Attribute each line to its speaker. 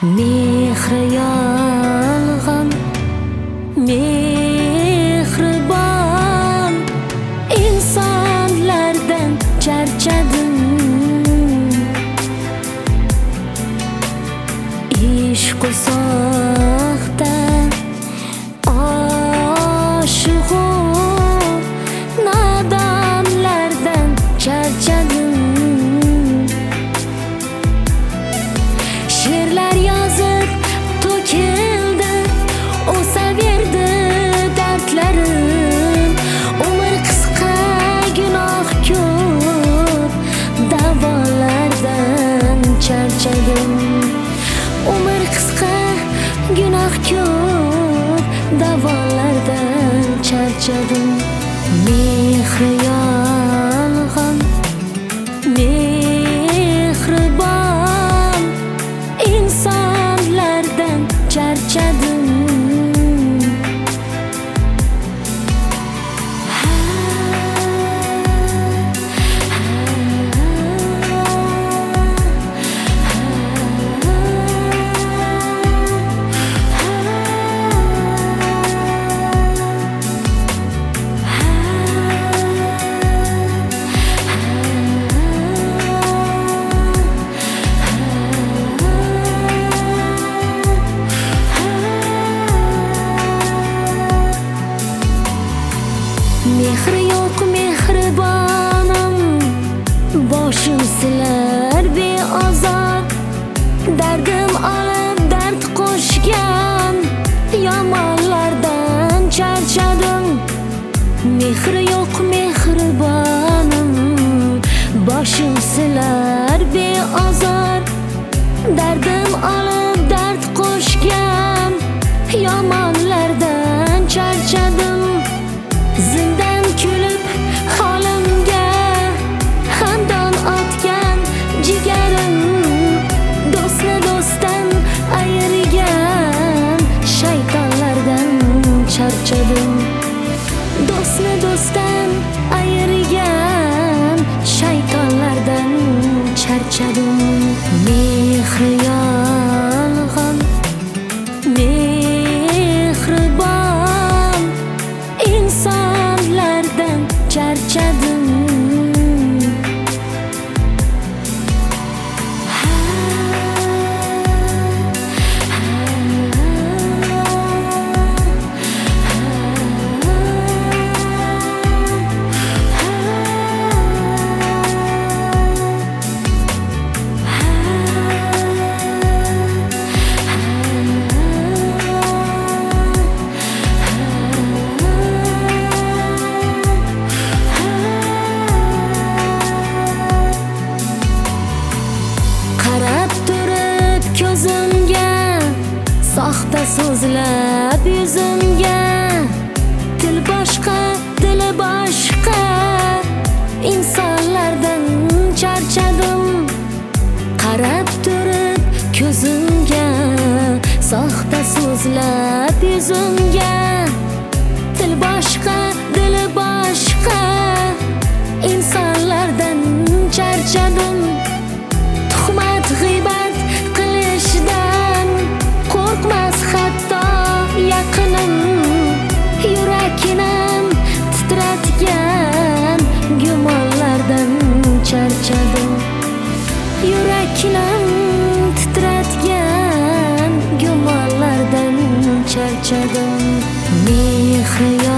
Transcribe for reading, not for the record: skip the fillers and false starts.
Speaker 1: Mehri yolg'on, mehribon insonlardan charchadim. Ishq soxta oshiqu nodonlardan charchadim. She'rlar yozib to'kildi, o'saverdi dardlarim. Umr qisqa, gunoh ko'p, da'volardan charchadim. Umr qisqa, gunoh ko'p, da'volardan charchadim. Mehri yolg'on, mehribon insonlardan charchadim. Mehri yo'q mehribonim, boshim silar beozor. Dardim olib dard qo'shgan yomonlardan charchadim. Mehri yo'q mehribonim, boshim silar beozor. Dardim olib dard qo'shgan yomonlardan charchadim. Zindan kulib holimga xandon otgan jigarim, do'stni do'stdan ayirgan shaytonlardan charchadim. Do'stni do'stdan ayirgan shaytonlardan charchadim. Mehri yolg'on, mehribon insonlardan charchadim. Qarab turib ko'zimga, soxta so'zlab yuzimga, til boshqa, dili boshqa insonlardan charchadim. Qarab turib ko'zimga, soxta so'zlab yuzimga, til boshqa, dili boshqa insonlardan charchadim. Tuhmat g'iybat qilishdan qo'rqmas hatto yaqinim. Yuraknim titratgan gumonlardan charchadim. Yuraknim titratgan gumonlardan charchadim. Mehri